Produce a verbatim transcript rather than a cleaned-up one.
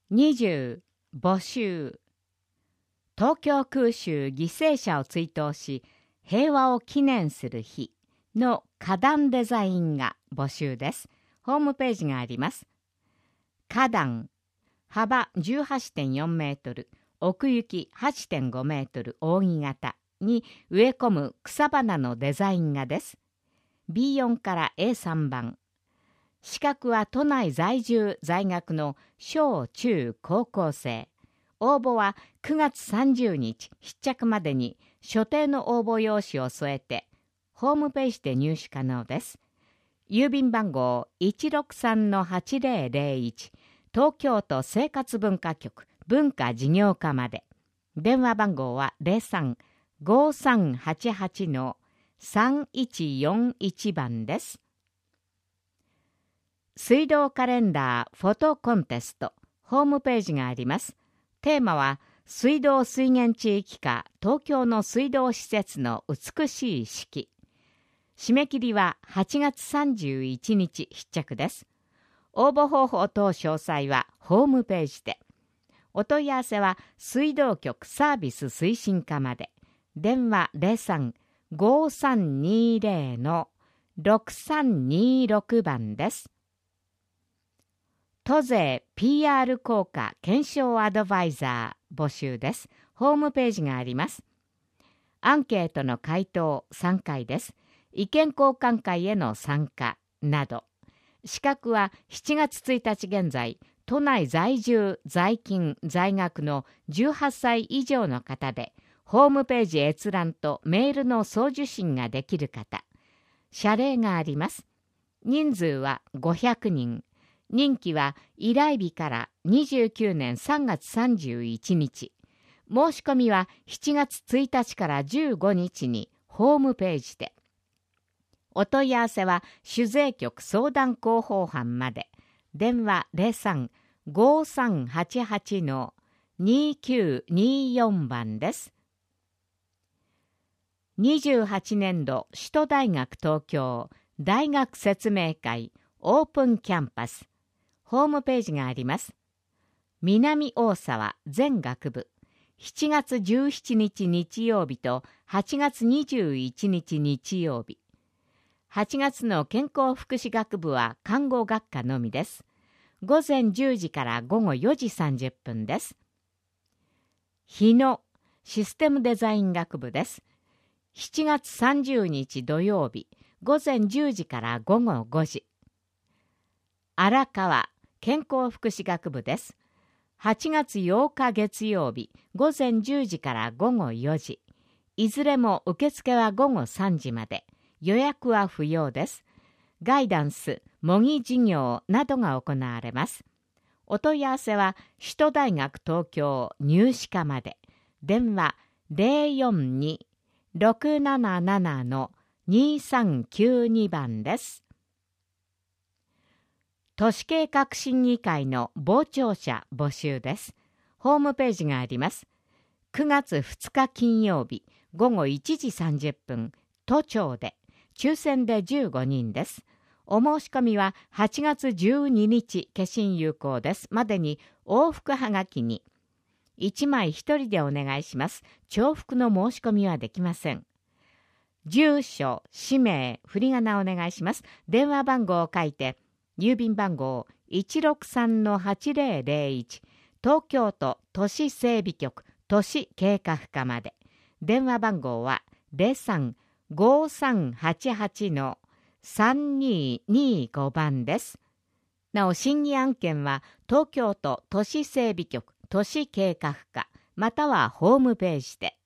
にじゅう募集。東京空襲犠牲者を追悼し平和を記念する日の花壇デザインが募集です。ホームページがあります。花壇、幅 じゅうはちてんよんメートル、奥行き はちてんごメートル扇形に植え込む草花のデザイン画です。ビーよん から エーさん 番。資格は都内在住在学の小中高校生。応募はくがつさんじゅうにち必着までに所定の応募用紙を添えてホームページで入手可能です。郵便番号 いちろくさんのはちぜろぜろいち 東京都生活文化局文化事業課まで。電話番号は ゼロさん ごさんはちはち さんいちよんいち 番です。水道カレンダーフォトコンテストホームページがあります。テーマは水道水源地域課東京の水道施設の美しい四季。締め切りははちがつさんじゅういちにち必着です。応募方法等詳細はホームページで。お問い合わせは水道局サービス推進課まで。電話 ゼロさん ごさんにぜろ ろくさんにろく 番です。都税 ピーアール 効果検証アドバイザー募集です。ホームページがあります。アンケートの回答さんかいです。意見交換会への参加など。資格はしちがつついたち現在、都内在住在勤在学のじゅうはっさい以上の方で、ホームページ閲覧とメールの送受信ができる方。謝礼があります。人数はごひゃくにん。任期は依頼日からにじゅうきゅうねんさんがつさんじゅういちにち。申し込みはしちがつついたちからじゅうごにちにホームページで。お問い合わせは主税局相談広報班まで。電話 ゼロさん ごさんはちはち にきゅうによん 番です。にじゅうはちねんど首都大学東京大学説明会オープンキャンパス。ホームページがあります。南大沢全学部。しちがつじゅうしちにち日曜日とはちがつにじゅういちにち日曜日。はちがつの健康福祉学部は看護学科のみです。ごぜんじゅうじからごごよじさんじゅっぷんです。日野システムデザイン学部です。しちがつさんじゅうにち土曜日、ごぜんじゅうじからごごごじ。荒川健康福祉学部です。はちがつようか月曜日、ごぜんじゅうじからごごよじ。いずれも受付はごごさんじまで。予約は不要です。ガイダンス、模擬授業などが行われます。お問い合わせは首都大学東京入試課まで。電話 ゼロよんに ろくなななな にさんきゅうに 番です。都市計画審議会の傍聴者募集です。ホームページがあります。くがつふつか金曜日ごごいちじさんじゅっぷん、都庁で、抽選でじゅうごにんです。お申し込みははちがつじゅうににち消印有効です。までに往復はがきにいちまいひとりでお願いします。重複の申し込みはできません。住所、氏名、振り仮名お願いします。電話番号を書いて、郵便番号 いちろくさんのはちぜろぜろいち 東京都都市整備局都市計画課まで。電話番号は ゼロさん ごさんはちはち さんににご 番です。なお審議案件は東京都都市整備局都市計画課またはホームページで。